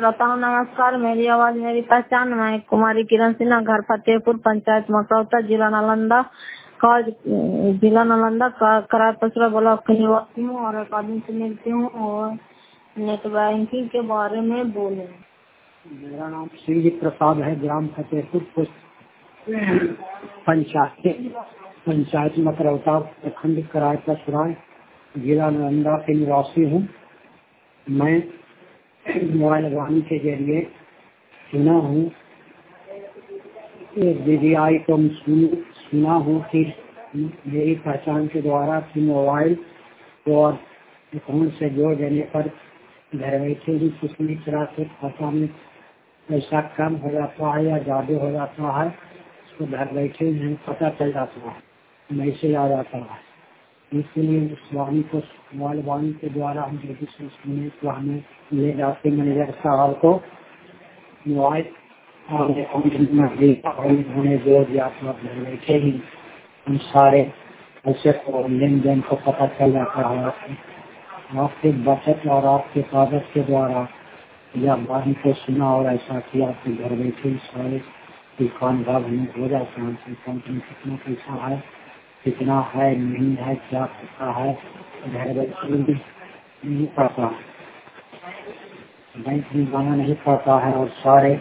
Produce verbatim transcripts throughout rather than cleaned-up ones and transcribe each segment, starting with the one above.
श्रोताओं नमस्कार। मेरी आवाज मेरी पहचान। मैं कुमारी किरण सिन्हा, घर फतेहपुर, पंचायत मकरौता, जिला नालंदा, कॉलेज जिला नालंदा, करार पसरा ब्लॉक की निवासी हूँ और एक आदमी से मिलती हूँ और नेट बैंकिंग के बारे में बोलूँ। मेरा नाम श्री प्रसाद है, ग्राम फतेहपुर, पंचायत पंचायत मकरौता, प्रखंड करार पसरा, जिला नालंदा के निवासी हूँ। मैं मोबाइल वाणी के जरिए सुना हूँ, वीडियो को सुना हूँ कि मेरी पहचान के द्वारा कि मोबाइल और अकाउंट से जोड़ देने पर घर बैठे ही किसी तरह से खाता में पैसा कम हो जाता है या ज़्यादा हो जाता है, उसको घर बैठे ही पता चल जाता है, मैसेज आ जाता है। इसलिए उस वाणी को मोबाइल वाणी के द्वारा हम यदि सुने तो हमें ले जाते मैनेजर साहब को मोबाइल और अकाउंट में उन्हें जोड़ दिया तो घर बैठे ही हम सारे पैसे को लेन देन को पता चल जाता है। आपके बचत और आपके कागज के द्वारा या वाणी को सुना और ऐसा किया तो घर बैठे ही सारे दुकान भाग हमें हो जाता है। अकाउंट में कितना पैसा है, कितना है, नहीं है, क्या पता है, घर बैठे नहीं पता, बैंक में जाना नहीं पड़ता है और सारे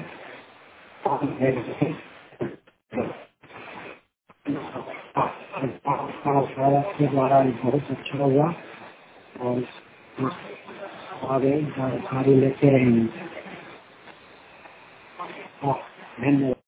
के द्वारा बहुत अच्छा हुआ और आगे जानकारी लेते रहेंगे। धन्यवाद।